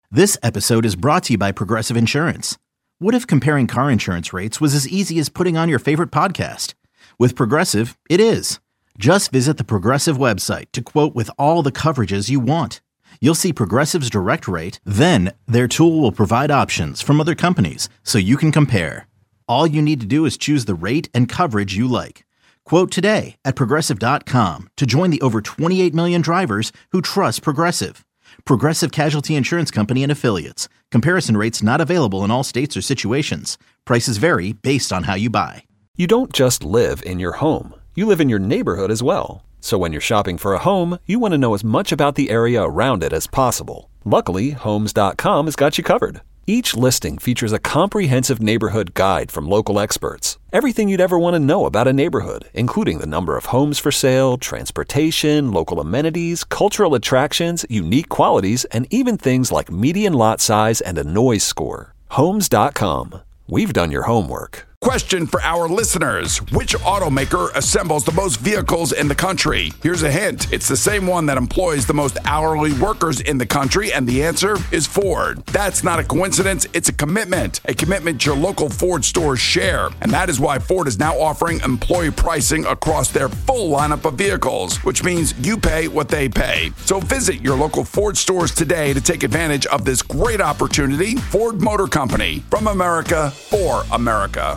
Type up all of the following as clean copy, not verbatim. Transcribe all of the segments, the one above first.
This episode is brought to you by Progressive Insurance. What if comparing car insurance rates was as easy as putting on your favorite podcast? With Progressive, it is. Just visit the Progressive website to quote with all the coverages you want. You'll see Progressive's direct rate, then their tool will provide options from other companies so you can compare. All you need to do is choose the rate and coverage you like. Quote today at Progressive.com to join the over 28 million drivers who trust Progressive. Progressive Casualty Insurance Company and Affiliates. Comparison rates not available in all states or situations. Prices vary based on how you buy. You don't just live in your home. You live in your neighborhood as well. So when you're shopping for a home, you want to know as much about the area around it as possible. Luckily, Homes.com has got you covered. Each listing features a comprehensive neighborhood guide from local experts. Everything you'd ever want to know about a neighborhood, including the number of homes for sale, transportation, local amenities, cultural attractions, unique qualities, and even things like median lot size and a noise score. Homes.com. We've done your homework. Question for our listeners. Which automaker assembles the most vehicles in the country? Here's a hint. It's the same one that employs the most hourly workers in the country, and the answer is Ford. That's not a coincidence. It's a commitment your local Ford stores share. And that is why Ford is now offering employee pricing across their full lineup of vehicles, which means you pay what they pay. So visit your local Ford stores today to take advantage of this great opportunity. Ford Motor Company, from America for America.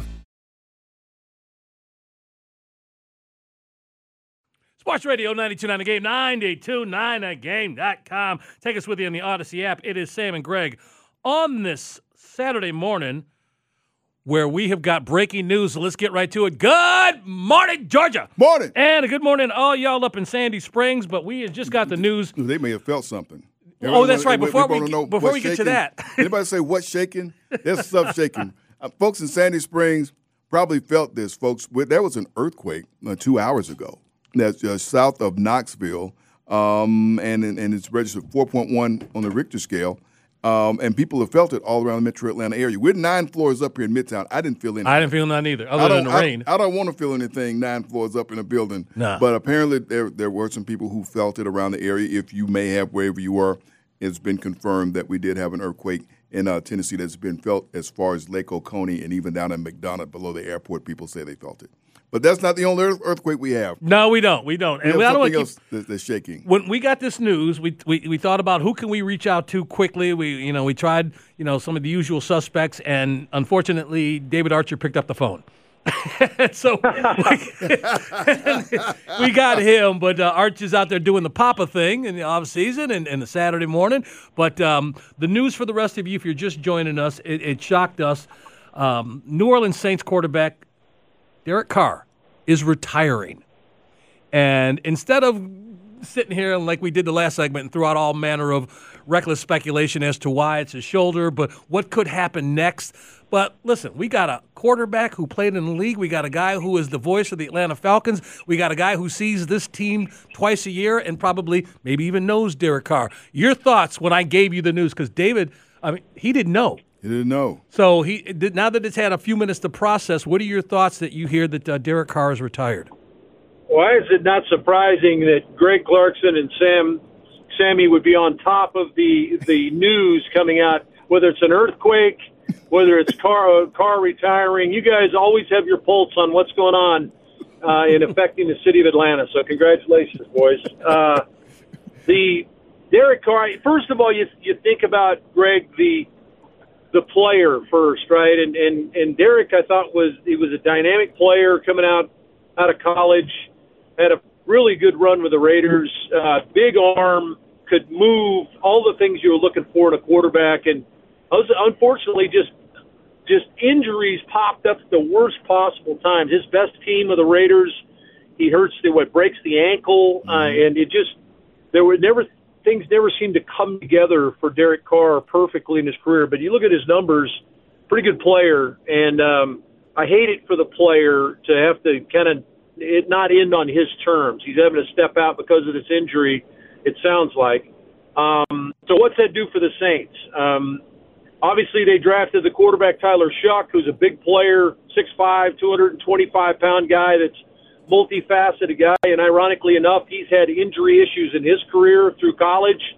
Sports Radio 92.9 The Game, 92.9thegame.com. Take us with you on the Odyssey app. It is Sam and Greg on this Saturday morning where we have got breaking news. So let's get right to it. Good morning, Georgia. Morning. And a good morning to all y'all up in Sandy Springs, but we have just got the news. They may have felt something. Oh, that's right. Before we get to that. Anybody say what's shaking? There's stuff shaking. Folks in Sandy Springs probably felt this, folks. There was an earthquake 2 hours ago. That's south of Knoxville, and it's registered 4.1 on the Richter scale. And people have felt it all around the metro Atlanta area. We're 9 floors up here in Midtown. I didn't feel anything. I didn't feel none either, other than the rain. I don't want to feel anything 9 floors up in a building. Nah. But apparently there were some people who felt it around the area. If you may have, wherever you are, it's been confirmed that we did have an earthquake in Tennessee that's been felt as far as Lake Oconee and even down in McDonough below the airport. People say they felt it. But that's not the only earthquake we have. No, we don't. We don't. And something else that's shaking. When we got this news, we thought about who can we reach out to quickly. We tried some of the usual suspects, and unfortunately, David Archer picked up the phone. So we got him, but Arch is out there doing the Papa thing in the off season and the Saturday morning. But the news for the rest of you, if you're just joining us, it shocked us. New Orleans Saints quarterback Derek Carr is retiring. And instead of sitting here like we did the last segment and threw out all manner of reckless speculation as to why it's his shoulder, but what could happen next. But listen, we got a quarterback who played in the league. We got a guy who is the voice of the Atlanta Falcons. We got a guy who sees this team twice a year and probably maybe even knows Derek Carr. Your thoughts when I gave you the news, because David, he didn't know. He didn't know. So now that it's had a few minutes to process, what are your thoughts that you hear that Derek Carr is retired? Why is it not surprising that Greg Clarkson and Sammy would be on top of the news coming out, whether it's an earthquake, whether it's Carr retiring? You guys always have your pulse on what's going on in affecting the city of Atlanta. So congratulations, boys. The Derek Carr. First of all, you think about Greg the player first, right? And Derek, I thought he was a dynamic player coming out of college, had a really good run with the Raiders, big arm, could move, all the things you were looking for in a quarterback. And unfortunately, just injuries popped up at the worst possible times. His best team of the Raiders, he breaks the ankle, and things never seemed to come together for Derek Carr perfectly in his career. But you look at his numbers, pretty good player, and I hate it for the player to have to kind of it not end on his terms. He's having to step out because of this injury, it sounds like. So what's that do for the Saints? Obviously, they drafted the quarterback Tyler Shuck, who's a big player, 6'5", 225-pound guy that's multifaceted guy, and ironically enough, he's had injury issues in his career through college,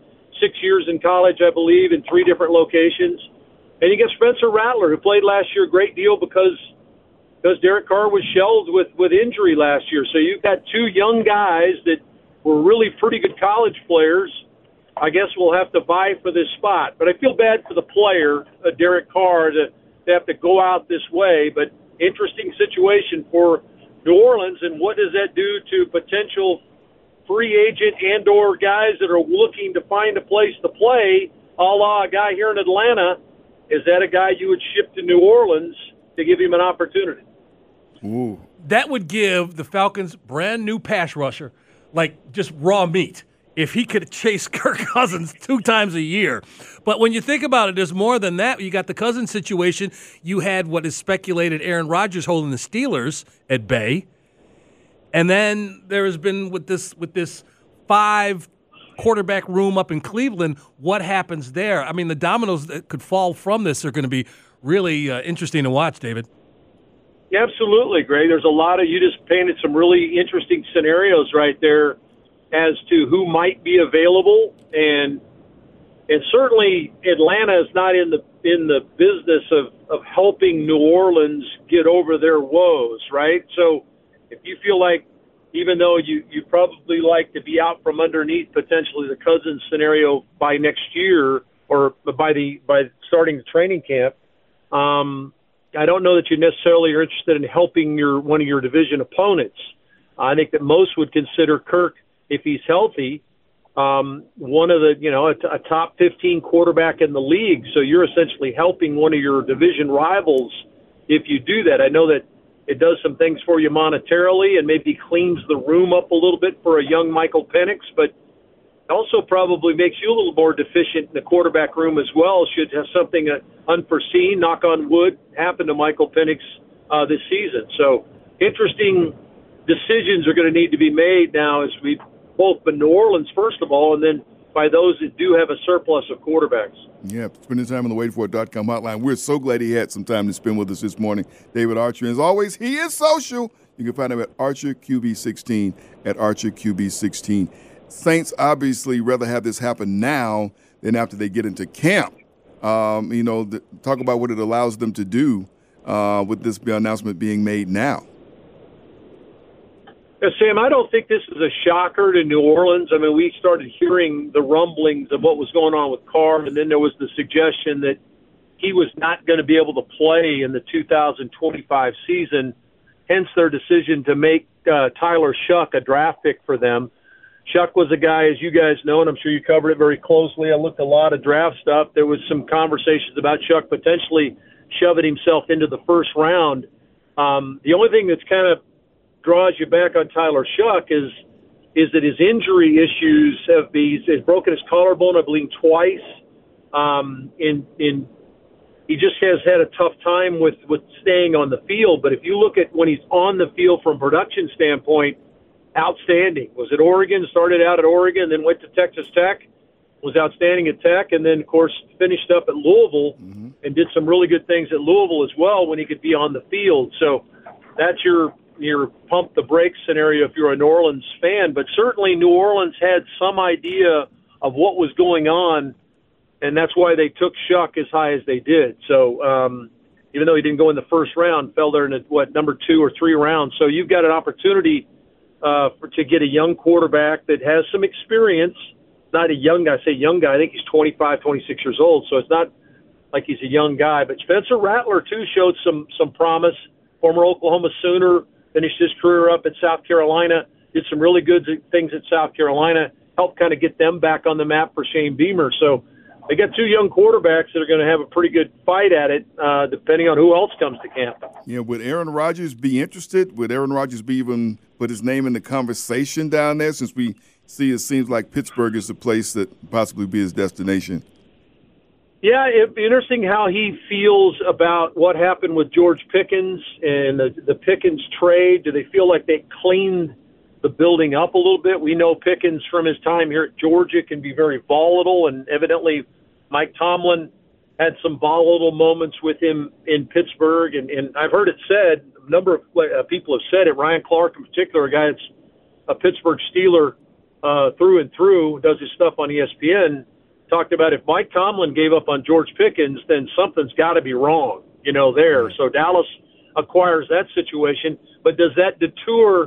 6 years in college, I believe, in 3 different locations. And you get Spencer Rattler, who played last year a great deal because Derek Carr was shelved with injury last year. So you've got 2 young guys that were really pretty good college players. I guess we'll have to vie for this spot. But I feel bad for the player, Derek Carr, to have to go out this way. But interesting situation for New Orleans, and what does that do to potential free agent and or guys that are looking to find a place to play, a la a guy here in Atlanta? Is that a guy you would ship to New Orleans to give him an opportunity? Ooh. That would give the Falcons brand new pass rusher, like just raw meat, if he could chase Kirk Cousins 2 times a year. But when you think about it, there's more than that. You got the Cousins situation. You had what is speculated Aaron Rodgers holding the Steelers at bay. And then there has been with this 5 quarterback room up in Cleveland, what happens there? I mean, the dominoes that could fall from this are going to be really interesting to watch, David. Yeah, absolutely, Greg. There's a lot of, you just painted some really interesting scenarios right there as to who might be available, and certainly Atlanta is not in the business of helping New Orleans get over their woes, right? So if you feel like, even though you probably like to be out from underneath potentially the Cousins scenario by next year or by starting the training camp, I don't know that you necessarily are interested in helping one of your division opponents. I think that most would consider Kirk, if he's healthy, one of the, a top 15 quarterback in the league. So you're essentially helping one of your division rivals if you do that. I know that it does some things for you monetarily and maybe cleans the room up a little bit for a young Michael Penix, but it also probably makes you a little more deficient in the quarterback room as well, should have something unforeseen, knock on wood, happen to Michael Penix this season. So interesting decisions are going to need to be made now as we both by New Orleans, first of all, and then by those that do have a surplus of quarterbacks. Yeah, spending time on the waitfor.com hotline. We're so glad he had some time to spend with us this morning, David Archer. And as always, he is social. You can find him at ArcherQB16, at ArcherQB16. Saints obviously rather have this happen now than after they get into camp. Talk about what it allows them to do with this announcement being made now. Sam, I don't think this is a shocker to New Orleans. I mean, we started hearing the rumblings of what was going on with Carr, and then there was the suggestion that he was not going to be able to play in the 2025 season, hence their decision to make Tyler Shuck a draft pick for them. Shuck was a guy, as you guys know, and I'm sure you covered it very closely. I looked a lot of draft stuff. There was some conversations about Shuck potentially shoving himself into the first round. The only thing that's kind of draws you back on Tyler Shuck is that his injury issues he's broken his collarbone, I believe, twice. He just has had a tough time with staying on the field. But if you look at when he's on the field from a production standpoint, outstanding. Was at Oregon, started out at Oregon, then went to Texas Tech, was outstanding at Tech, and then, of course, finished up at Louisville and did some really good things at Louisville as well when he could be on the field. So that's your pump the brakes scenario if you're a New Orleans fan. But certainly New Orleans had some idea of what was going on, and that's why they took Shuck as high as they did. So even though he didn't go in the first round, fell there in number 2 or 3 rounds. So you've got an opportunity to get a young quarterback that has some experience. Not a young guy. I say young guy. I think he's 25, 26 years old, so it's not like he's a young guy. But Spencer Rattler, too, showed some promise. Former Oklahoma Sooner, finished his career up at South Carolina, did some really good things at South Carolina, helped kind of get them back on the map for Shane Beamer. So they got 2 young quarterbacks that are going to have a pretty good fight at it, depending on who else comes to camp. Yeah, would Aaron Rodgers be interested? Would Aaron Rodgers be even put his name in the conversation down there, since we see it seems like Pittsburgh is the place that possibly be his destination? Yeah, it'd be interesting how he feels about what happened with George Pickens and the Pickens trade. Do they feel like they cleaned the building up a little bit? We know Pickens from his time here at Georgia can be very volatile, and evidently Mike Tomlin had some volatile moments with him in Pittsburgh. And I've heard it said, a number of people have said it, Ryan Clark in particular, a guy that's a Pittsburgh Steeler through and through, does his stuff on ESPN, talked about if Mike Tomlin gave up on George Pickens, then something's got to be wrong, there. So Dallas acquires that situation. But does that deter,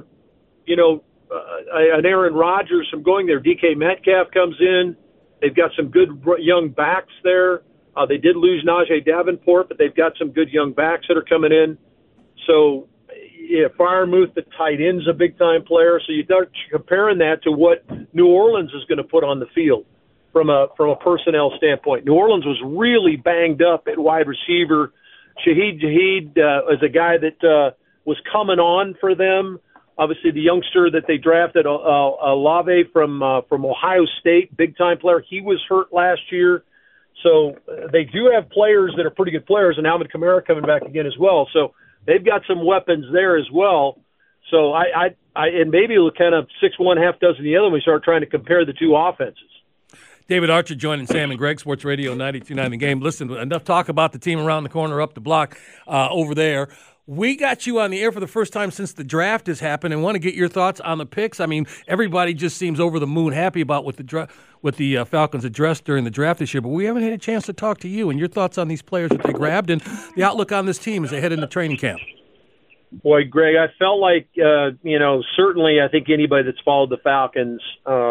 an Aaron Rodgers from going there? DK Metcalf comes in. They've got some good young backs there. They did lose Najee Davenport, but they've got some good young backs that are coming in. So, Freiermuth, the tight end's a big-time player. So you start comparing that to what New Orleans is going to put on the field from a personnel standpoint. New Orleans was really banged up at wide receiver. Shaheed is a guy that was coming on for them. Obviously, the youngster that they drafted, Olave from Ohio State, big-time player. He was hurt last year. So they do have players that are pretty good players, and Alvin Kamara coming back again as well. So they've got some weapons there as well. So and maybe it'll kind of 6-1, half dozen the other when we start trying to compare the two offenses. David Archer joining Sam and Greg, Sports Radio 92.9 The Game. Listen, enough talk about the team around the corner, up the block over there. We got you on the air for the first time since the draft has happened and want to get your thoughts on the picks. I mean, everybody just seems over the moon happy about what the Falcons addressed during the draft this year, but we haven't had a chance to talk to you and your thoughts on these players that they grabbed and the outlook on this team as they head into training camp. Boy, Greg, I felt like, certainly I think anybody that's followed the Falcons,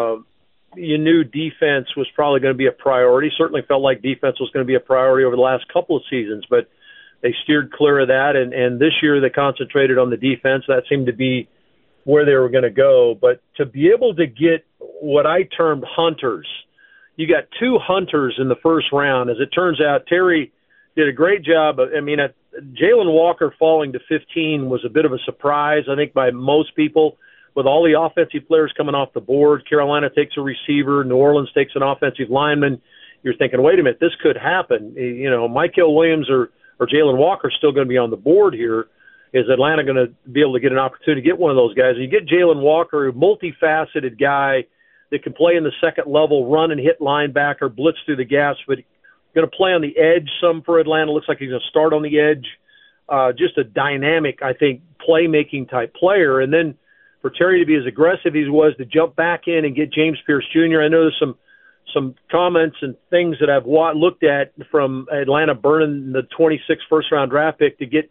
you knew defense was probably going to be a priority. Certainly felt like defense was going to be a priority over the last couple of seasons, but they steered clear of that, and this year they concentrated on the defense. That seemed to be where they were going to go. But to be able to get what I termed hunters, you got two hunters in the first round. As it turns out, Terry did a great job. Jalen Walker falling to 15 was a bit of a surprise, I think, by most people. With all the offensive players coming off the board, Carolina takes a receiver, New Orleans takes an offensive lineman. You're thinking, wait a minute, this could happen. Mykel Williams or Jalen Walker still going to be on the board here. Is Atlanta going to be able to get an opportunity to get one of those guys? And you get Jalen Walker, a multifaceted guy that can play in the second level, run and hit linebacker, blitz through the gaps, but going to play on the edge some for Atlanta. Looks like he's going to start on the edge. Just a dynamic, I think, playmaking type player. And then for Terry to be as aggressive as he was to jump back in and get James Pierce Jr., I know there's some comments and things that I've looked at from Atlanta burning the 26th first-round draft pick to get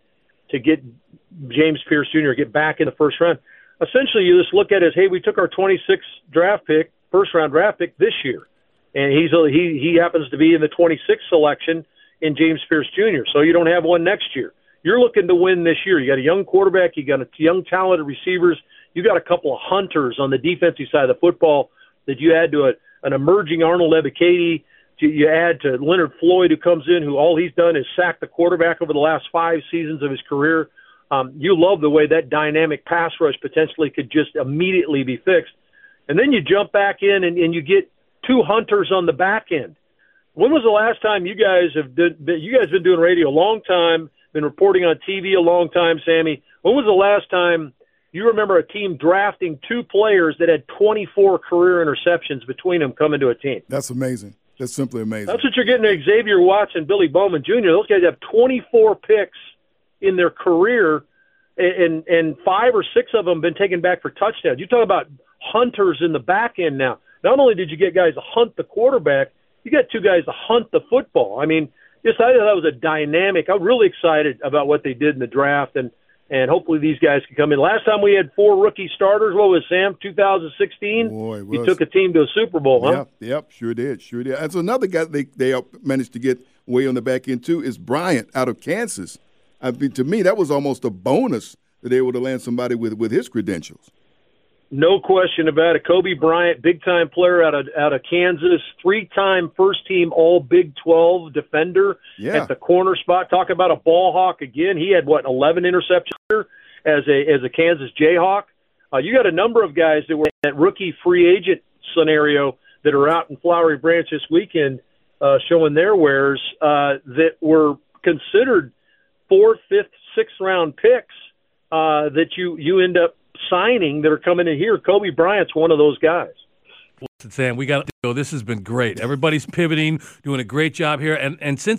James Pierce Jr. get back in the first round. Essentially, you just look at it as, hey, we took our 26th first-round draft pick this year, and he happens to be in the 26th selection in James Pierce Jr., so you don't have one next year. You're looking to win this year. You got a young quarterback. You got a young, talented receivers. You got a couple of hunters on the defensive side of the football that you add to an emerging Arnold Ebiketie. You add to Leonard Floyd, who comes in, who all he's done is sack the quarterback over the last 5 seasons of his career. You love the way that dynamic pass rush potentially could just immediately be fixed. And then you jump back in and you get two hunters on the back end. When was the last time you guys been doing radio a long time, been reporting on TV a long time, Sammy? When was the last time you remember a team drafting two players that had 24 career interceptions between them coming to a team? That's amazing. That's simply amazing. That's what you're getting to Xavier Watts and Billy Bowman Jr. Those guys have 24 picks in their career, and 5 or 6 of them been taken back for touchdowns. You talk about hunters in the back end now. Not only did you get guys to hunt the quarterback, you got 2 guys to hunt the football. I mean, I thought that was a dynamic. I'm really excited about what they did in the draft, and hopefully these guys can come in. Last time we had 4 rookie starters, what was Sam, 2016? Boy, he took a team to a Super Bowl, huh? Yep, sure did. And so another guy they managed to get way on the back end, too, is Bryant out of Kansas. I mean, to me, that was almost a bonus that they were able to land somebody with his credentials. No question about it. Kobe Bryant, big-time player out of Kansas, 3-time first-team All-Big 12 defender at the corner spot. Talk about a ball hawk again. He had, 11 interceptions as a Kansas Jayhawk. You got a number of guys that were in that rookie free agent scenario that are out in Flowery Branch this weekend showing their wares that were considered 4th, 5th, 6th-round picks that you end up signing that are coming in here. Kobe Bryant's one of those guys. Listen, Sam, we got to go. This has been great. Everybody's pivoting, doing a great job here. And since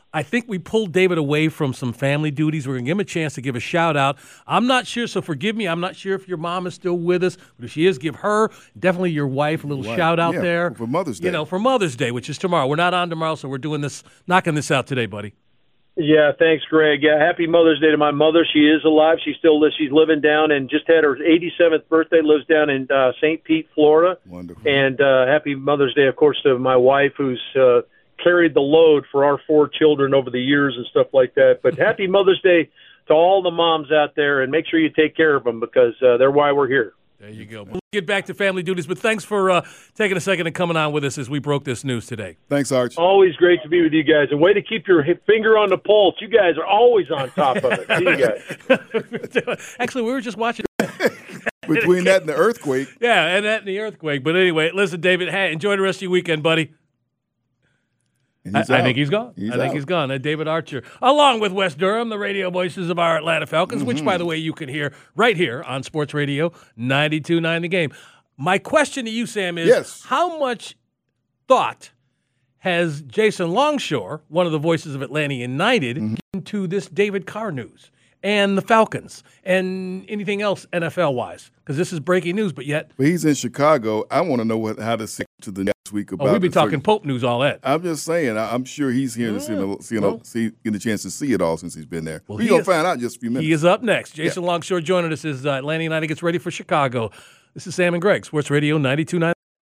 I think we pulled David away from some family duties. We're going to give him a chance to give a shout-out. I'm not sure, so forgive me. I'm not sure if your mom is still with us. But if she is, give her, definitely your wife, a little shout-out there. For Mother's Day. For Mother's Day, which is tomorrow. We're not on tomorrow, so we're doing this, knocking this out today, buddy. Yeah, thanks, Greg. Yeah, happy Mother's Day to my mother. She is alive. She still lives. She's living down and just had her 87th birthday. Lives down in St. Pete, Florida. Wonderful. And happy Mother's Day, of course, to my wife, who's carried the load for our 4 children over the years and stuff like that. But happy Mother's Day to all the moms out there, and make sure you take care of them because they're why we're here. There you go. We'll get back to family duties, but thanks for taking a second and coming on with us as we broke this news today. Thanks, Arch. Always great to be with you guys. And way to keep your finger on the pulse. You guys are always on top of it. See you guys. Actually, we were just watching. Between that and the earthquake. Yeah, and that and the earthquake. But anyway, listen, David, hey, enjoy the rest of your weekend, buddy. I think he's gone. He's gone. David Archer, along with Wes Durham, the radio voices of our Atlanta Falcons, which, by the way, you can hear right here on Sports Radio 92.9 The Game. My question to you, Sam, is how much thought has Jason Longshore, one of the voices of Atlanta United, into this David Carr news and the Falcons and anything else NFL-wise? Because this is breaking news, but he's in Chicago. I want to know how to say to the next week about. We'll be talking Pope news, all that. I'm just saying. I'm sure he's here to get a chance to see it all since he's been there. Well, we're gonna find out in just a few minutes. He is up next. Jason Longshore joining us as Atlanta United gets ready for Chicago. This is Sam and Greg, Sports Radio 92.9.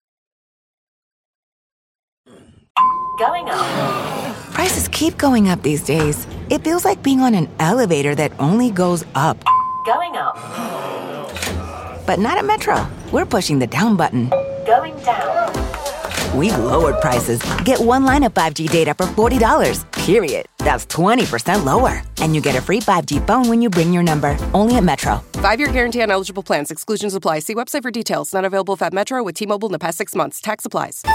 Going up. Prices keep going up these days. It feels like being on an elevator that only goes up. Going up. But not at Metro. We're pushing the down button. Going down. We've lowered prices. Get one line of 5G data for $40, period. That's 20% lower. And you get a free 5G phone when you bring your number. Only at Metro. 5-year guarantee on eligible plans. Exclusions apply. See website for details. Not available at Metro with T-Mobile in the past 6 months. Tax applies.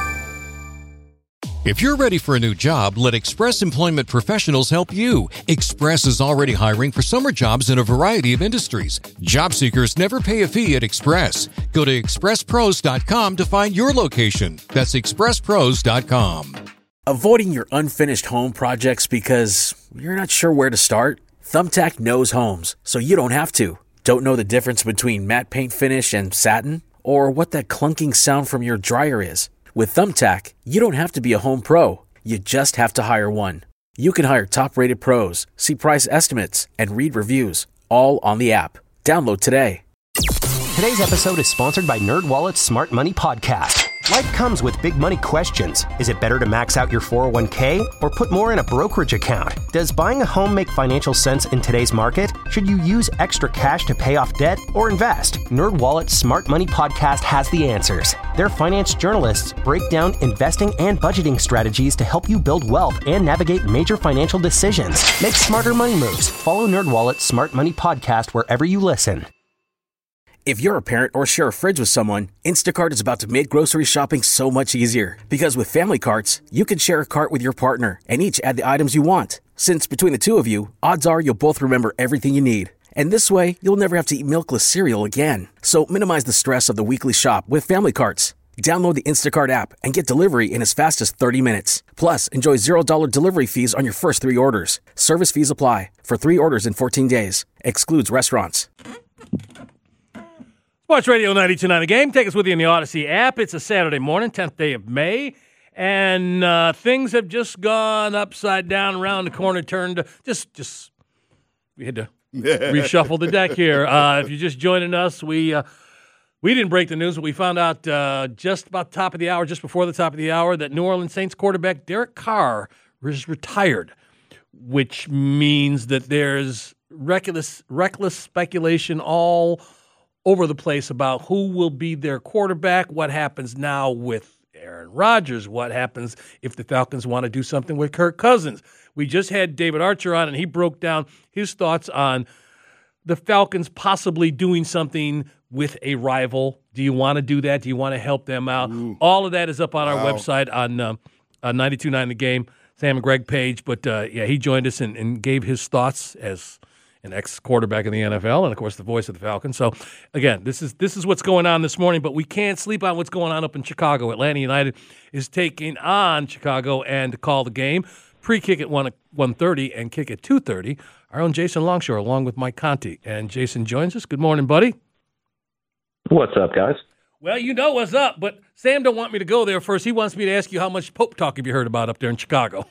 If you're ready for a new job, let Express Employment Professionals help you. Express is already hiring for summer jobs in a variety of industries. Job seekers never pay a fee at Express. Go to expresspros.com to find your location. That's expresspros.com. Avoiding your unfinished home projects because you're not sure where to start? Thumbtack knows homes, so you don't have to. Don't know the difference between matte paint finish and satin? Or what that clunking sound from your dryer is? With Thumbtack, you don't have to be a home pro. You just have to hire one. You can hire top-rated pros, see price estimates, and read reviews, all on the app. Download today. Today's episode is sponsored by NerdWallet's Smart Money Podcast. Life comes with big money questions. Is it better to max out your 401k or put more in a brokerage account? Does buying a home make financial sense in today's market? Should you use extra cash to pay off debt or invest? NerdWallet's Smart Money Podcast has the answers. Their finance journalists break down investing and budgeting strategies to help you build wealth and navigate major financial decisions. Make smarter money moves. Follow NerdWallet's Smart Money Podcast wherever you listen. If you're a parent or share a fridge with someone, Instacart is about to make grocery shopping so much easier. Because with family carts, you can share a cart with your partner and each add the items you want. Since between the two of you, odds are you'll both remember everything you need. And this way, you'll never have to eat milkless cereal again. So minimize the stress of the weekly shop with family carts. Download the Instacart app and get delivery in as fast as 30 minutes. Plus, enjoy $0 delivery fees on your first 3 orders. Service fees apply for 3 orders in 14 days. Excludes restaurants. Sports Radio 92.9 The Game. Take us with you in the Odyssey app. It's a Saturday morning, 10th day of May, and things have just gone upside down, around the corner, turned. We had to reshuffle the deck here. If you're just joining us, we didn't break the news, but we found out just about the top of the hour, just before the top of the hour, that New Orleans Saints quarterback Derek Carr is retired, which means that there's reckless speculation all over the place about who will be their quarterback, what happens now with Aaron Rodgers, what happens if the Falcons want to do something with Kirk Cousins. We just had David Archer on, and he broke down his thoughts on the Falcons possibly doing something with a rival. Do you want to do that? Do you want to help them out? Ooh. All of that is up on our website on 92.9 The Game, Sam and Greg page. But, he joined us and gave his thoughts as an ex-quarterback in the NFL, and, of course, the voice of the Falcons. So, again, this is what's going on this morning, but we can't sleep on what's going on up in Chicago. Atlanta United is taking on Chicago and to call the game. pre-kick at 1:30 and kick at 2:30. Our own Jason Longshore along with Mike Conti. And Jason joins us. Good morning, buddy. What's up, guys? Well, you know what's up, but Sam don't want me to go there first. He wants me to ask you how much Pope talk have you heard about up there in Chicago?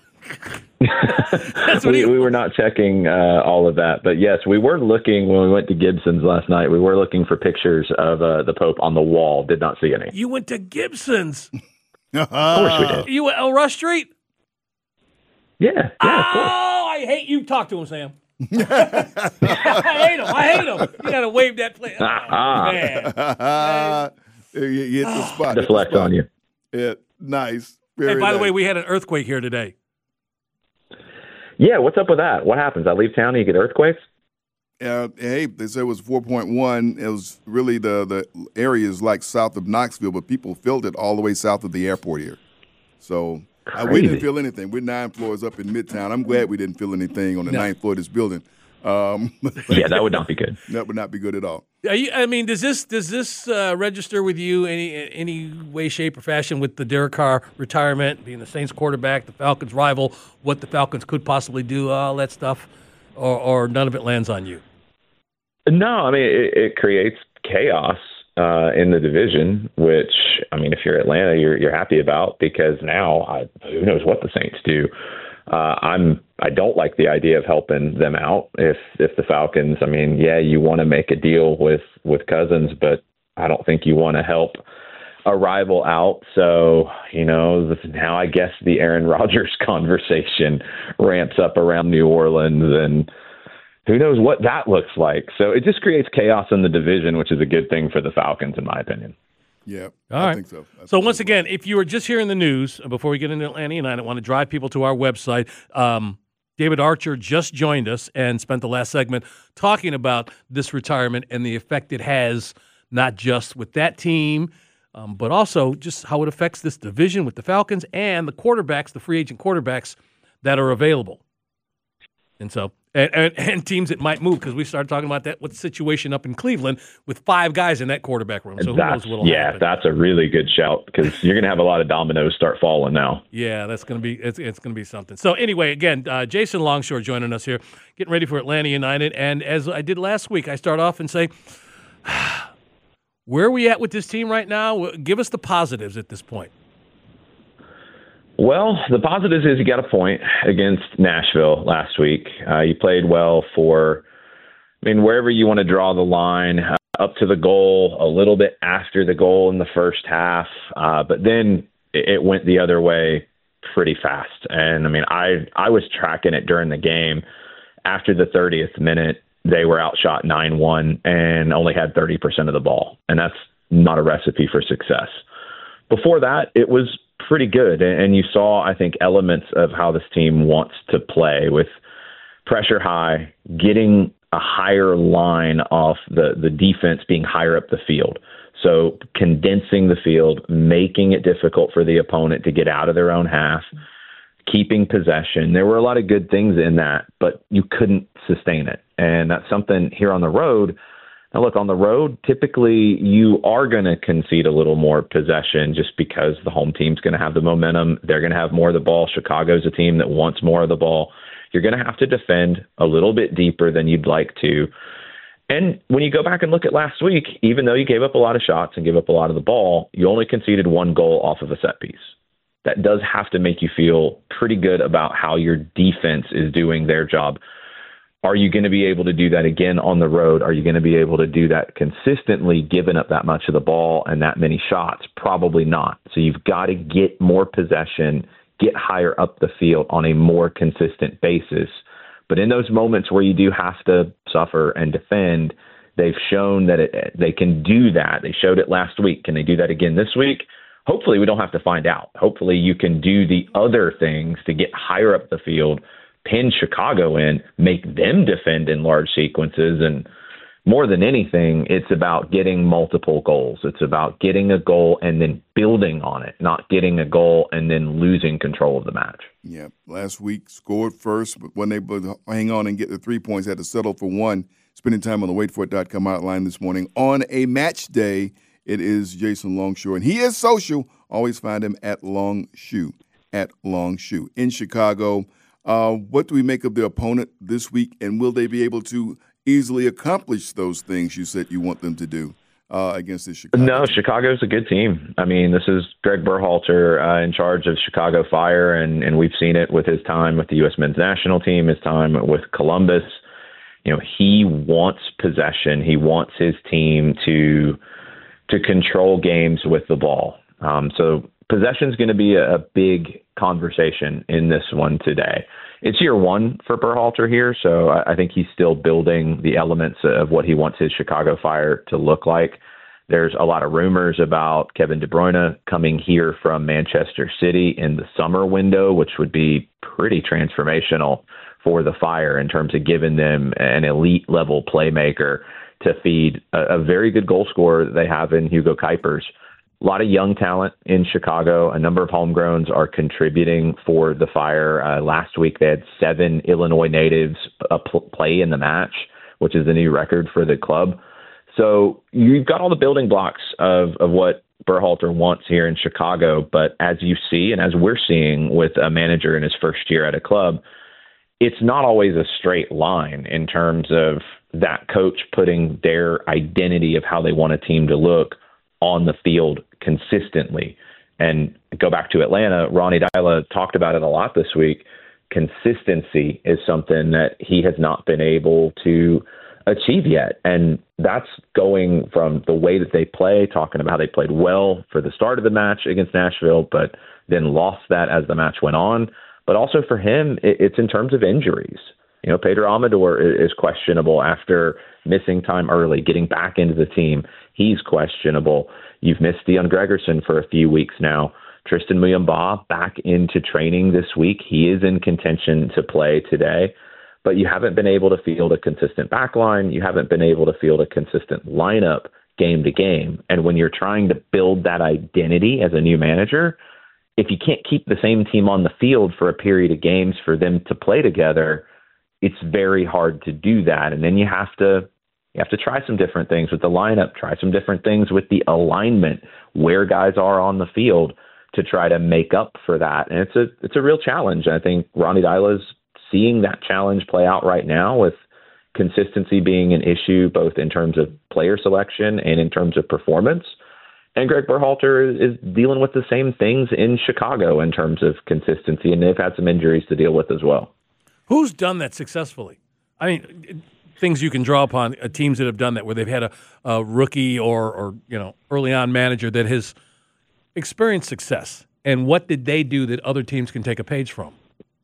We were not checking all of that, but yes, we were looking when we went to Gibson's last night. We were looking for pictures of the Pope on the wall. Did not see any. You went to Gibson's? Of course we did. You went El Rush Street? Yeah, of course. Oh, I hate you. Talk to him, Sam. I hate him. You got to wave that play. Oh, man. You hit the spot. Deflect on you. Yeah, nice. Very Hey, by the nice. way, we had an earthquake here today. Yeah, what's up with that? What happens? I leave town and you get earthquakes? Hey, they said it was 4.1. It was really the area is like south of Knoxville, but people felt it all the way south of the airport here. So we didn't feel anything. We're 9 floors up in Midtown. I'm glad we didn't feel anything on the 9th floor of this building. Yeah, that would not be good. That would not be good at all. Does this register with you any way, shape, or fashion with the Derek Carr retirement, being the Saints quarterback, the Falcons' rival, what the Falcons could possibly do, all that stuff, or none of it lands on you? No, I mean, it creates chaos in the division, which, I mean, if you're Atlanta, you're happy about, because now who knows what the Saints do. I don't like the idea of helping them out. If the Falcons, I mean, yeah, you want to make a deal with Cousins, but I don't think you want to help a rival out. So, now I guess the Aaron Rodgers conversation ramps up around New Orleans, and who knows what that looks like. So it just creates chaos in the division, which is a good thing for the Falcons, in my opinion. Yeah, I think so. So once again, if you were just hearing the news, before we get into Atlanta United, I want to drive people to our website. David Archer just joined us and spent the last segment talking about this retirement and the effect it has, not just with that team, but also just how it affects this division with the Falcons and the quarterbacks, the free agent quarterbacks that are available. And so, and teams that might move, because we started talking about that with the situation up in Cleveland with 5 guys in that quarterback room. So who knows what'll happen. That's a really good shout, because you're going to have a lot of dominoes start falling now. Yeah, that's going to be it's going to be something. So anyway, again, Jason Longshore joining us here, getting ready for Atlanta United. And as I did last week, I start off and say, where are we at with this team right now? Give us the positives at this point. Well, the positives is you got a point against Nashville last week. You played well wherever you want to draw the line, up to the goal, a little bit after the goal in the first half, but then it went the other way pretty fast. And, I was tracking it during the game. After the 30th minute, they were outshot 9-1 and only had 30% of the ball, and that's not a recipe for success. Before that, it was pretty good, and you saw, I think, elements of how this team wants to play, with pressure high, getting a higher line off the defense, being higher up the field. So condensing the field, making it difficult for the opponent to get out of their own half, keeping possession. There were a lot of good things in that, but you couldn't sustain it. And that's something here on the road. Now, look, on the road, typically you are going to concede a little more possession just because the home team's going to have the momentum. They're going to have more of the ball. Chicago's a team that wants more of the ball. You're going to have to defend a little bit deeper than you'd like to. And when you go back and look at last week, even though you gave up a lot of shots and gave up a lot of the ball, you only conceded 1 goal off of a set piece. That does have to make you feel pretty good about how your defense is doing their job. Are you going to be able to do that again on the road? Are you going to be able to do that consistently, giving up that much of the ball and that many shots? Probably not. So you've got to get more possession, get higher up the field on a more consistent basis. But in those moments where you do have to suffer and defend, they've shown that they can do that. They showed it last week. Can they do that again this week? Hopefully we don't have to find out. Hopefully you can do the other things to get higher up the field, pin Chicago in, make them defend in large sequences. And more than anything, it's about getting multiple goals. It's about getting a goal and then building on it, not getting a goal and then losing control of the match. Yeah, last week scored first, but when they hang on and get the 3 points, had to settle for 1. Spending time on the waitfor.com outline this morning. On a match day, it is Jason Longshore, and he is social. Always find him at Longshoe, in Chicago. What do we make of the opponent this week, and will they be able to easily accomplish those things you said you want them to do against this Chicago No, team? Chicago's a good team. I mean, this is Greg Berhalter in charge of Chicago Fire, and we've seen it with his time with the U.S. men's national team, his time with Columbus. He wants possession. He wants his team to control games with the ball. So possession is going to be a big conversation in this one today. It's year one for Berhalter here, so I think he's still building the elements of what he wants his Chicago Fire to look like. There's a lot of rumors about Kevin De Bruyne coming here from Manchester City in the summer window, which would be pretty transformational for the Fire in terms of giving them an elite level playmaker to feed a very good goal scorer that they have in Hugo Kuipers. A lot of young talent in Chicago. A number of homegrowns are contributing for the Fire. Last week, they had 7 Illinois natives play in the match, which is the new record for the club. So you've got all the building blocks of what Berhalter wants here in Chicago. But as you see, and as we're seeing with a manager in his first year at a club, it's not always a straight line in terms of that coach putting their identity of how they want a team to look on the field consistently. And go back to Atlanta, Ronnie Deila talked about it a lot this week. Consistency is something that he has not been able to achieve yet. And that's going from the way that they play, talking about how they played well for the start of the match against Nashville, but then lost that as the match went on. But also for him, it's in terms of injuries. Pedro Amador is questionable after missing time early, getting back into the team. He's questionable. You've missed Dion Gregerson for a few weeks now. Tristan Muyumba back into training this week. He is in contention to play today, but you haven't been able to field a consistent backline. You haven't been able to field a consistent lineup game to game. And when you're trying to build that identity as a new manager, if you can't keep the same team on the field for a period of games for them to play together, it's very hard to do that. And then you have to try some different things with the lineup, try some different things with the alignment, where guys are on the field to try to make up for that. And it's a real challenge. I think Ronnie Deila is seeing that challenge play out right now, with consistency being an issue both in terms of player selection and in terms of performance. And Greg Berhalter is dealing with the same things in Chicago in terms of consistency, and they've had some injuries to deal with as well. Who's done that successfully? I mean, things you can draw upon, teams that have done that, where they've had a rookie or early on manager that has experienced success. And what did they do that other teams can take a page from?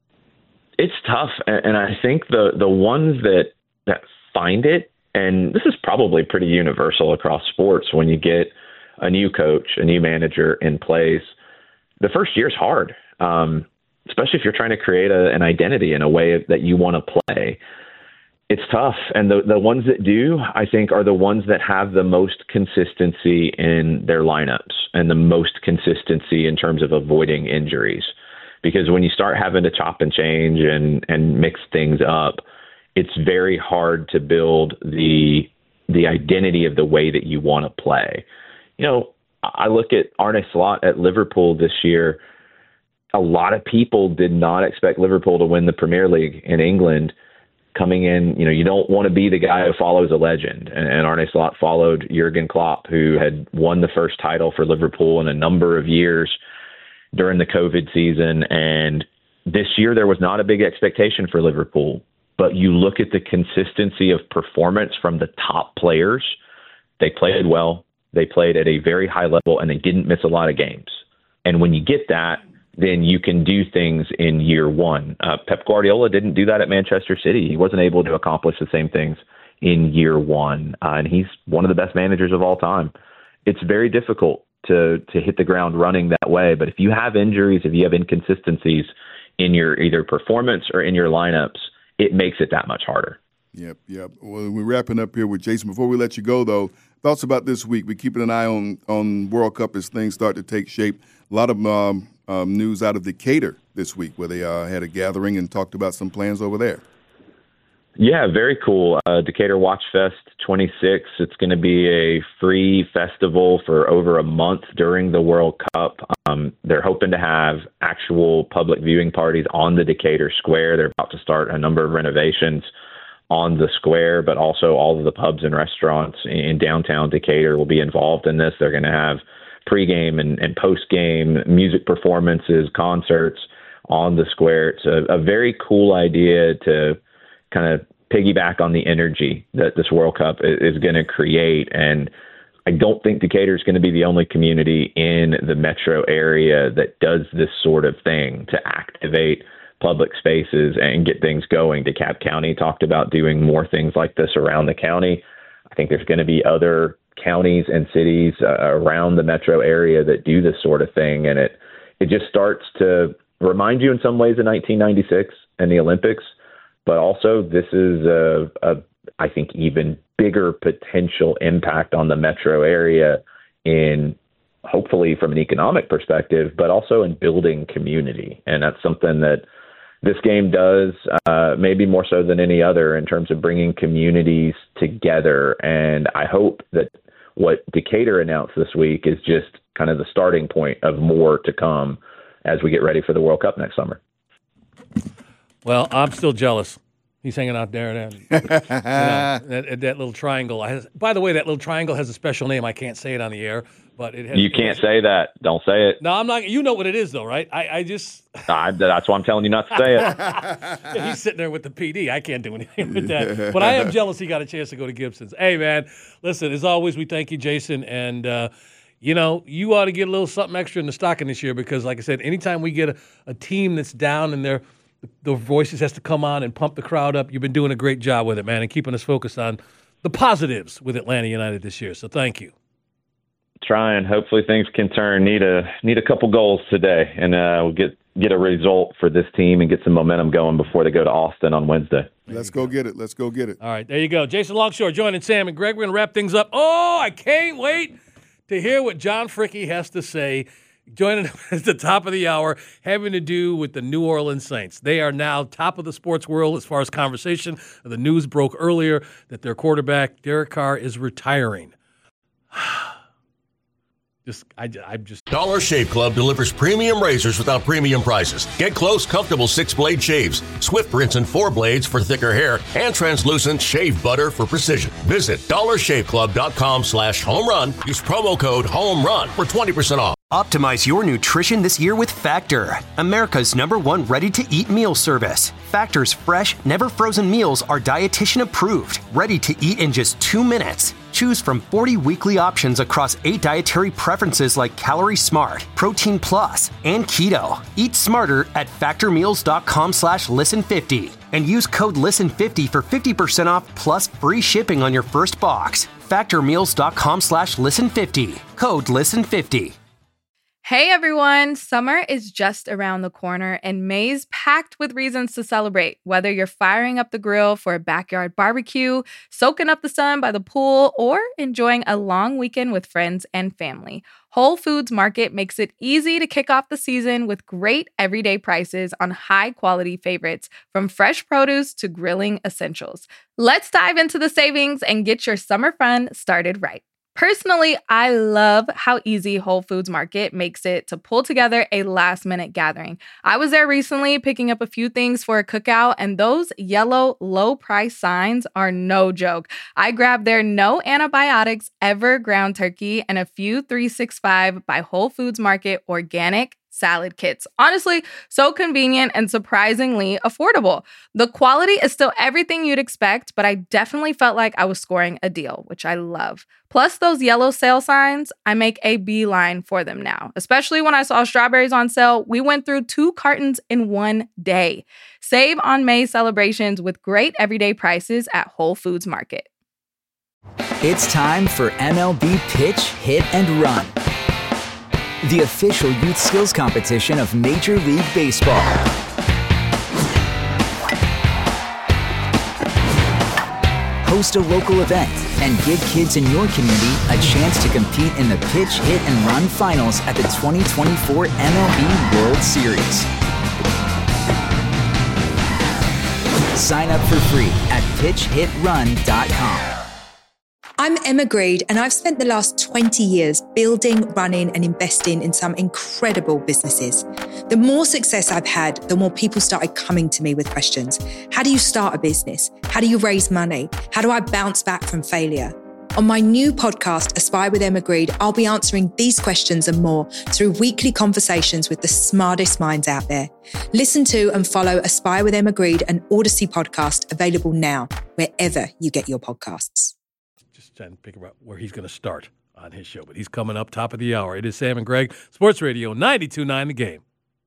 It's tough, and I think the ones that find it, and this is probably pretty universal across sports, when you get a new coach, a new manager in place, the first year is hard, especially if you're trying to create an identity in a way that you want to play. It's tough. And the ones that do, I think, are the ones that have the most consistency in their lineups and the most consistency in terms of avoiding injuries. Because when you start having to chop and change and mix things up, it's very hard to build the identity of the way that you want to play. I look at Arne Slot at Liverpool this year. A lot of people did not expect Liverpool to win the Premier League in England. Coming in, you don't want to be the guy who follows a legend. And Arne Slot followed Jurgen Klopp, who had won the first title for Liverpool in a number of years during the COVID season. And this year there was not a big expectation for Liverpool. But you look at the consistency of performance from the top players. They played well. They played at a very high level, and they didn't miss a lot of games. And when you get that, then you can do things in year one. Pep Guardiola didn't do that at Manchester City. He wasn't able to accomplish the same things in year one. And he's one of the best managers of all time. It's very difficult to hit the ground running that way. But if you have injuries, if you have inconsistencies in your either performance or in your lineups, it makes it that much harder. Yep. Well, we're wrapping up here with Jason. Before we let you go, though, thoughts about this week. We're keeping an eye on World Cup as things start to take shape. A lot of news out of Decatur this week, where they had a gathering and talked about some plans over there. Yeah, very cool. Decatur Watch Fest 26. It's going to be a free festival for over a month during the World Cup. They're hoping to have actual public viewing parties on the Decatur Square. They're about to start a number of renovations on the square, but also all of the pubs and restaurants in downtown Decatur will be involved in this. They're going to have pregame and postgame music performances, concerts on the square. It's a very cool idea to kind of piggyback on the energy that this World Cup is going to create. And I don't think Decatur is going to be the only community in the metro area that does this sort of thing to activate public spaces and get things going. DeKalb County talked about doing more things like this around the county. I think there's going to be other counties and cities around the metro area that do this sort of thing. And it just starts to remind you in some ways of 1996 and the Olympics. But also, this is I think, even bigger potential impact on the metro area in, hopefully from an economic perspective, but also in building community. And that's something that this game does, maybe more so than any other, in terms of bringing communities together. And I hope that what Decatur announced this week is just kind of the starting point of more to come as we get ready for the World Cup next summer. Well, I'm still jealous. He's hanging out there. That little triangle. By the way, that little triangle has a special name. I can't say it on the air, but it has. You can't say that. Don't say it. No, I'm not. You know what it is, though, right? I just. That's why I'm telling you not to say it. He's sitting there with the PD. I can't do anything with that. But I am jealous he got a chance to go to Gibson's. Hey, man, listen, as always, we thank you, Jason. And, you ought to get a little something extra in the stocking this year because, like I said, anytime we get a team that's down and the voices has to come on and pump the crowd up, you've been doing a great job with it, man, and keeping us focused on the positives with Atlanta United this year. So thank you. Trying. Hopefully things can turn. Need a couple goals today, and we'll get a result for this team and get some momentum going before they go to Austin on Wednesday. Let's go get it. All right, there you go. Jason Longshore joining Sam and Greg. We're going to wrap things up. Oh, I can't wait to hear what John Fricke has to say. Joining us at the top of the hour, having to do with the New Orleans Saints. They are now top of the sports world as far as conversation. The news broke earlier that their quarterback, Derek Carr, is retiring. Dollar Shave Club delivers premium razors without premium prices. Get close, comfortable 6-blade shaves, swift rinse and 4 blades for thicker hair, and translucent shave butter for precision. Visit dollarshaveclub.com/homerun. Use promo code HOMERUN for 20% off. Optimize your nutrition this year with Factor, America's #1 ready-to-eat meal service. Factor's fresh, never-frozen meals are dietitian approved, ready to eat in just 2 minutes. Choose from 40 weekly options across 8 dietary preferences like Calorie Smart, Protein Plus, and Keto. Eat smarter at factormeals.com/listen50 and use code LISTEN50 for 50% off plus free shipping on your first box. Factormeals.com/listen50. Code LISTEN50. Hey everyone, summer is just around the corner and May's packed with reasons to celebrate. Whether you're firing up the grill for a backyard barbecue, soaking up the sun by the pool, or enjoying a long weekend with friends and family, Whole Foods Market makes it easy to kick off the season with great everyday prices on high-quality favorites, from fresh produce to grilling essentials. Let's dive into the savings and get your summer fun started right. Personally, I love how easy Whole Foods Market makes it to pull together a last-minute gathering. I was there recently picking up a few things for a cookout, and those yellow low-price signs are no joke. I grabbed their no antibiotics ever ground turkey and a few 365 by Whole Foods Market organic salad kits. Honestly, so convenient and surprisingly affordable. The quality is still everything you'd expect, but I definitely felt like I was scoring a deal, which I love. Plus those yellow sale signs, I make a beeline for them now. Especially when I saw strawberries on sale, we went through 2 cartons in 1 day. Save on May celebrations with great everyday prices at Whole Foods Market. It's time for MLB Pitch, Hit, and Run, the official youth skills competition of Major League Baseball. Host a local event and give kids in your community a chance to compete in the Pitch, Hit, and Run finals at the 2024 MLB World Series. Sign up for free at pitchhitrun.com. I'm Emma Greed, and I've spent the last 20 years building, running, and investing in some incredible businesses. The more success I've had, the more people started coming to me with questions. How do you start a business? How do you raise money? How do I bounce back from failure? On my new podcast, Aspire with Emma Greed, I'll be answering these questions and more through weekly conversations with the smartest minds out there. Listen to and follow Aspire with Emma Greed, an Odyssey podcast, available now, wherever you get your podcasts. Just trying to figure out where he's going to start on his show, but he's coming up top of the hour. It is Sam and Greg, Sports Radio 92.9 The Game.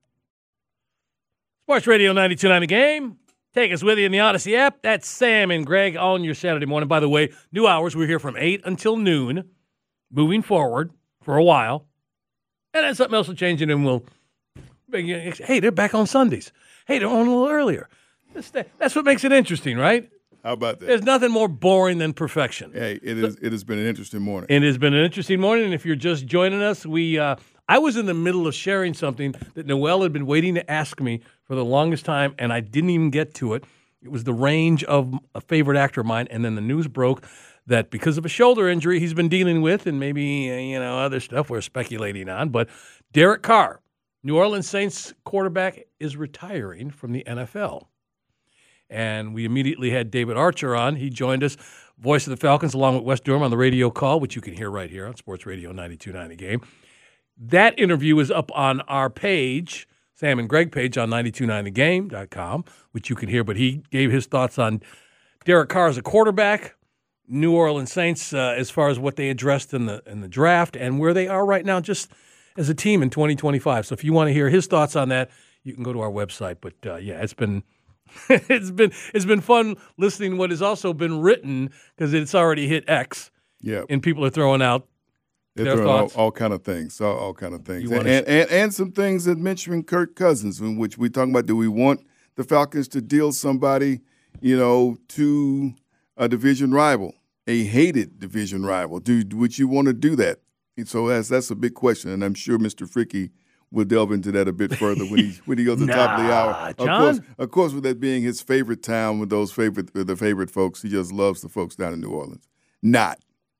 Sports Radio 92.9 The Game. Take us with you in the Odyssey app. That's Sam and Greg on your Saturday morning. By the way, new hours. We're here from 8 until noon, moving forward for a while. And then something else will change, and then we'll, hey, they're back on Sundays. Hey, they're on a little earlier. That's what makes it interesting, right? How about that? There's nothing more boring than perfection. Hey, it has been an interesting morning. It has been an interesting morning, and if you're just joining us, I was in the middle of sharing something that Noelle had been waiting to ask me for the longest time, and I didn't even get to it. It was the range of a favorite actor of mine, and then the news broke that because of a shoulder injury he's been dealing with, and maybe other stuff we're speculating on, but Derek Carr, New Orleans Saints quarterback, is retiring from the NFL. And we immediately had David Archer on. He joined us, voice of the Falcons, along with Wes Durham on the radio call, which you can hear right here on Sports Radio 92.9 The Game. That interview is up on our page, Sam and Greg page on 929thegame.com, which you can hear. But he gave his thoughts on Derek Carr as a quarterback, New Orleans Saints as far as what they addressed in the draft, and where they are right now just as a team in 2025. So if you want to hear his thoughts on that, you can go to our website. But it's been it's been fun listening to what has also been written, because it's already hit X. Yeah, and people are throwing out their thoughts. All kind of things. All kind of things. And some things that mentioning Kirk Cousins, in which we talking about, do we want the Falcons to deal somebody, to a division rival, a hated division rival? Would you want to do that? And so that's a big question, and I'm sure Mr. Fricky will delve into that a bit further when he goes to the top of the hour. John? Of course, with that being his favorite town, with the favorite folks, he just loves the folks down in New Orleans. Not.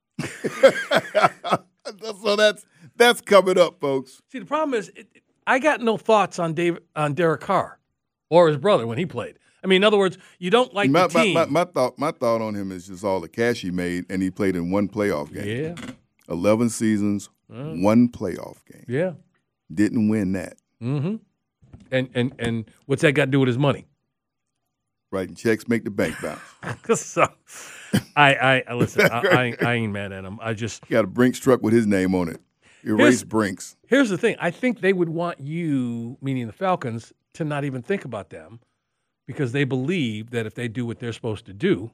So that's coming up, folks. See, the problem is, I got no thoughts on Derek Carr or his brother when he played. I mean, in other words, you don't like the team. My thought on him is just all the cash he made, and he played in one playoff game. Yeah. 11 seasons, one playoff game. Yeah. Didn't win that. Mm-hmm. And what's that got to do with his money? Writing checks make the bank bounce. So, I listen. I ain't mad at him. I just got a Brinks truck with his name on it. Erase Brinks. Here's the thing. I think they would want you, meaning the Falcons, to not even think about them, because they believe that if they do what they're supposed to do,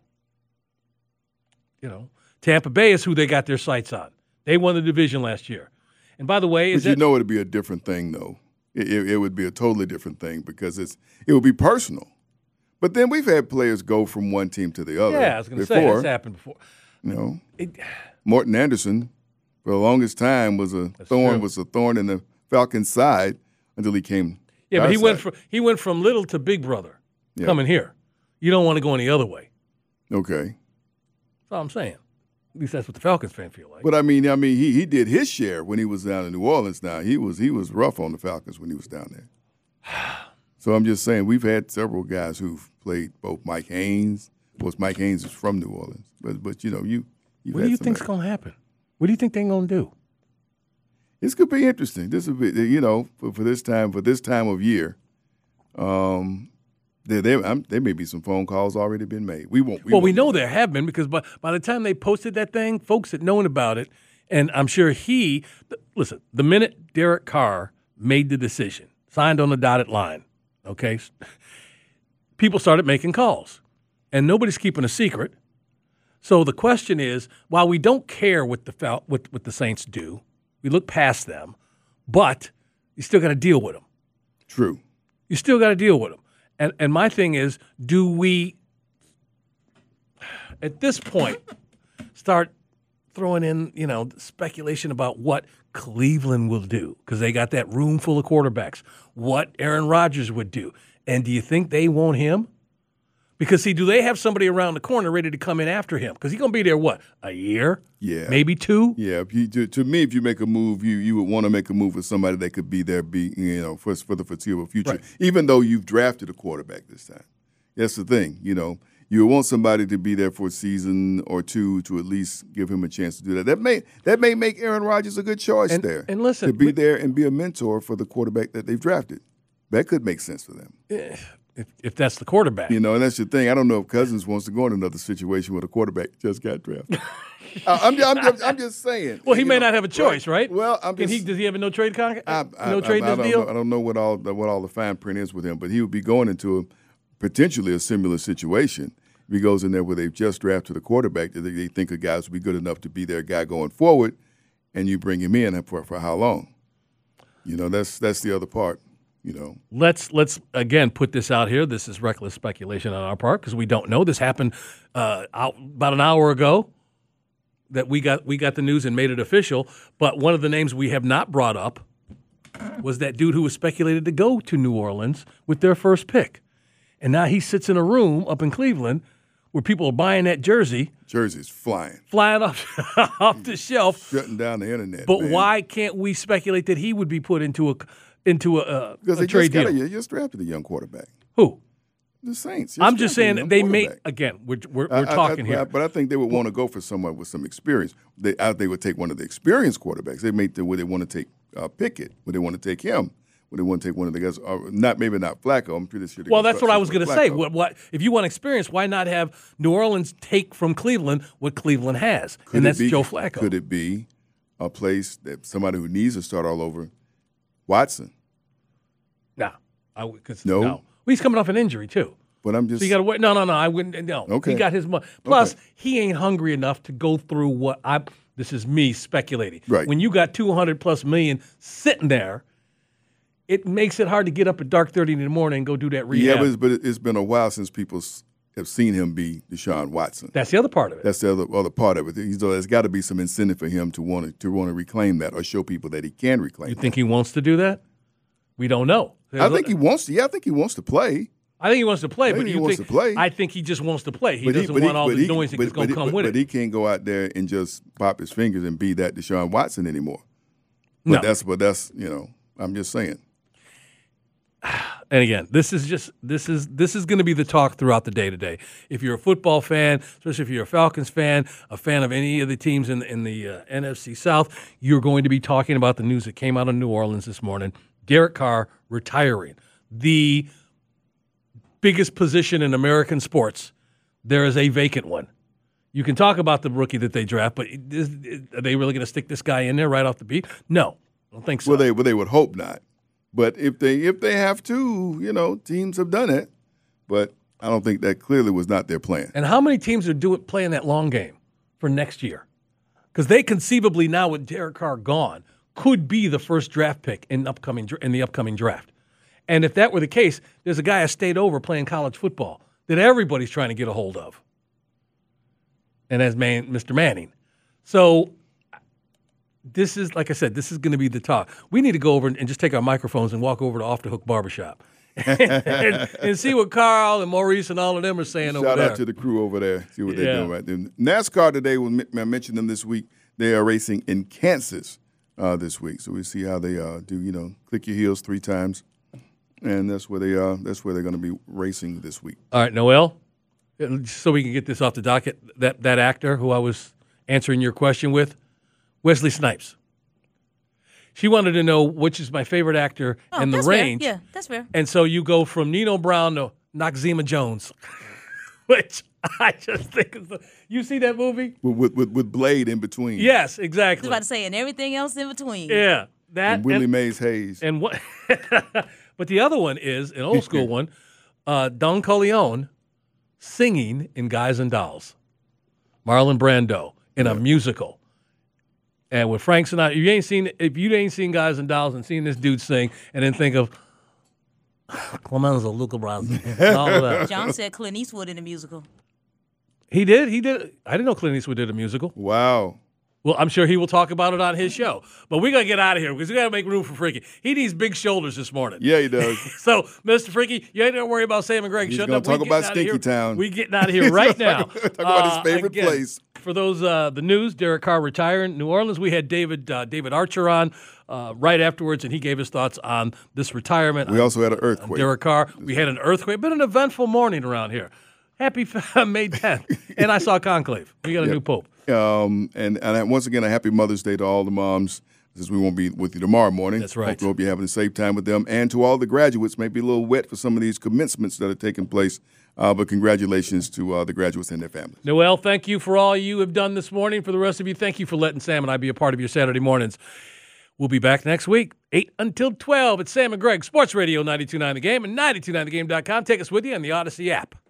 Tampa Bay is who they got their sights on. They won the division last year. And by the way, it'd be a different thing, though. It would be a totally different thing, because it would be personal. But then we've had players go from one team to the other. Yeah, I was going to say, that's happened before. Morton Anderson, for the longest time, was a thorn in the Falcons' side until he came. Yeah, but he went from little to big brother coming here. You don't want to go any other way. Okay. That's all I'm saying. At least that's what the Falcons fan feel like. But I mean, he did his share when he was down in New Orleans. Now he was rough on the Falcons when he was down there. So I'm just saying, we've had several guys who've played, both Mike Haynes. Of course, Mike Haynes is from New Orleans, but what do you think's going to happen? What do you think they're going to do? This could be interesting. This would be, for this time of year. There may be some phone calls already been made. We know there have been, because by the time they posted that thing, folks had known about it, and I'm sure listen, the minute Derek Carr made the decision, signed on the dotted line, okay, people started making calls, and nobody's keeping a secret. So the question is, while we don't care what the Saints do, we look past them, but you still got to deal with them. True. You still got to deal with them. And my thing is, do we, at this point, start throwing in, speculation about what Cleveland will do, because they got that room full of quarterbacks, what Aaron Rodgers would do. And do you think they want him? Because, see, do they have somebody around the corner ready to come in after him? Because he's going to be there, what, a year? Yeah. Maybe 2? Yeah. To me, if you make a move, you would want to make a move with somebody that could be there, for the foreseeable future, Right. even though you've drafted a quarterback this time. That's the thing, You would want somebody to be there for a season or two to at least give him a chance to do that. That may make Aaron Rodgers a good choice there. And listen, to be there and be a mentor for the quarterback that they've drafted. That could make sense for them. If that's the quarterback. And that's the thing. I don't know if Cousins wants to go in another situation where the quarterback just got drafted. I'm just saying. Well, he may not have a choice, right? Well, does he have a no trade deal? I don't know what all the fine print is with him, but he would be going into potentially a similar situation. If he goes in there where they've just drafted a quarterback that they think a guys will be good enough to be their guy going forward, and you bring him in for how long? That's the other part. Let's again put this out here. This is reckless speculation on our part because we don't know. This happened about an hour ago that we got the news and made it official. But one of the names we have not brought up was that dude who was speculated to go to New Orleans with their first pick. And now he sits in a room up in Cleveland where people are buying that jersey. Jersey's flying off the shelf. Shutting down the internet. But man. why can't we speculate that he would be put into a because they trade deal? You just drafted a young quarterback. Who? The Saints. I'm just saying they may, again, we're talking here. But I think they would want to go for someone with some experience. They would take one of the experienced quarterbacks. They make where they want to take Pickett, where they want to take him. Would they want to take one of the guys? Maybe not Flacco. I'm pretty sure. Well, that's what I was going to say. What if you want experience? Why not have New Orleans take from Cleveland what Cleveland has, and that's Joe Flacco? Could it be a place that somebody who needs to start all over? Watson. No. No. Well, he's coming off an injury too. But I'm just. So you got to wait. No. I wouldn't. No. Okay. He got his money. Plus, he ain't hungry enough to go through what I. This is me speculating. Right. When you got $200+ million sitting there. It makes it hard to get up at dark 30 in the morning and go do that rehab. Yeah, but it's been a while since people have seen him be Deshaun Watson. That's the other part of it. That's the other part of it. There's got to be some incentive for him to want to reclaim that or show people that he can reclaim. You think he wants to do that? We don't know. I think he wants to. Yeah, I think he wants to play. I think he wants to play, but he wants to play. I think he just wants to play. He doesn't want all the noise that's going to come with it. But he can't go out there and just pop his fingers and be that Deshaun Watson anymore. But no. That's I'm just saying. And again, this is going to be the talk throughout the day today. If you're a football fan, especially if you're a Falcons fan, a fan of any of the teams in the NFC South, you're going to be talking about the news that came out of New Orleans this morning. Derek Carr retiring, the biggest position in American sports. There is a vacant one. You can talk about the rookie that they draft, but are they really going to stick this guy in there right off the beat? No, I don't think so. Well, they would hope not. But if they have to, teams have done it. But I don't think that clearly was not their plan. And how many teams are playing that long game for next year? Because they conceivably now with Derek Carr gone could be the first draft pick in the upcoming draft. And if that were the case, there's a guy that stayed over playing college football that everybody's trying to get a hold of. And that's Mr. Manning. So this is, like I said, this is going to be the talk. We need to go over and just take our microphones and walk over to Off the Hook Barbershop and see what Carl and Maurice and all of them are saying over there. Shout out to the crew over there. See what they're doing right there. NASCAR today, I mentioned them this week. They are racing in Kansas this week. So we see how they do, click your heels 3 times. And that's where they're going to be racing this week. All right, Noel, so we can get this off the docket, that actor who I was answering your question with, Wesley Snipes. She wanted to know which is my favorite actor in the range. Fair. Yeah, that's fair. And so you go from Nino Brown to Noxeema Jones, which I just think is you see that movie? With Blade in between. Yes, exactly. I was about to say, and everything else in between. Yeah. That and Willie Mays Hayes. And what? But the other one is an old school one, Don Corleone singing in Guys and Dolls. Marlon Brando in a musical. And with Frank Sinatra, if you ain't seen Guys and Dolls and seen this dude sing and then think of Clemenza, Luca Brasi, all of that. John said Clint Eastwood in the musical. He did? I didn't know Clint Eastwood did a musical. Wow. Well, I'm sure he will talk about it on his show. But we got to get out of here because we got to make room for Freaky. He needs big shoulders this morning. Yeah, he does. So, Mr. Freaky, you ain't going to worry about Sam and Greg. He's going to talk about Stinky Town. We getting out of here right now. Talk about his favorite place. For those, the news, Derek Carr retiring. New Orleans, we had David Archer on right afterwards, and he gave his thoughts on this retirement. We also had an earthquake. Derek Carr. We had an earthquake. Been an eventful morning around here. Happy May 10th. And I saw Conclave. We got a new pope. And once again, a happy Mother's Day to all the moms, since we won't be with you tomorrow morning. That's right. Hope you're having a safe time with them. And to all the graduates, maybe a little wet for some of these commencements that are taking place, but congratulations to the graduates and their families. Noel, thank you for all you have done this morning. For the rest of you, thank you for letting Sam and I be a part of your Saturday mornings. We'll be back next week, 8 until 12. It's Sam and Greg, Sports Radio 92.9 The Game and 92.9thegame.com. Take us with you on the Odyssey app.